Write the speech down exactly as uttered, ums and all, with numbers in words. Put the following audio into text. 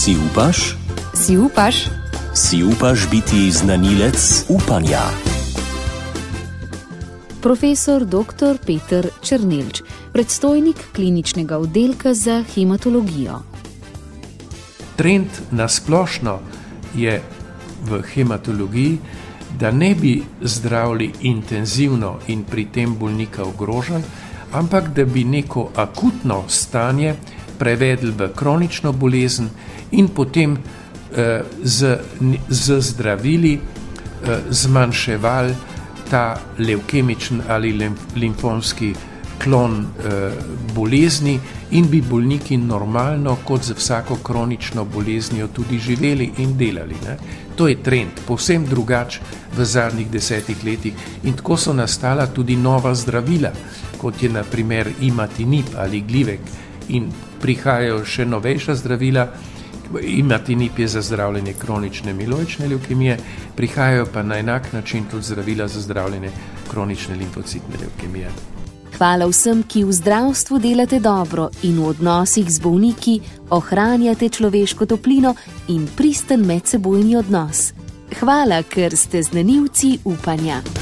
Si upaš? Si upaš? Si upaš biti znanilec upanja? Profesor doktor Peter Černelč, predstojnik kliničnega oddelka za hematologijo. Trend nasplošno je v hematologiji, da ne bi zdravili intenzivno in pri tem bolnika ogrožen, ampak da bi neko akutno stanje prevedli v kronično bolezen in potem eh, z, z zdravili eh, zmanjševali ta levkemičen ali limfomski klon eh, bolezni in bi bolniki normalno kot za vsako kronično boleznijo tudi živeli in delali. Ne? To je trend, povsem drugač v zadnjih desetih letih in tako so nastala tudi nova zdravila, kot je na primer imatinib ali glivek in prihajajo še novejša zdravila. Imatinib je za zdravljenje kronične miloične levkemije, prihajajo pa na enak način tudi zdravila za zdravljenje kronične limfocitne levkemije. Hvala vsem, ki v zdravstvu delate dobro in v odnosih z bolniki ohranjate človeško toplino in pristen medsebojni odnos. Hvala, ker ste znanilci upanja.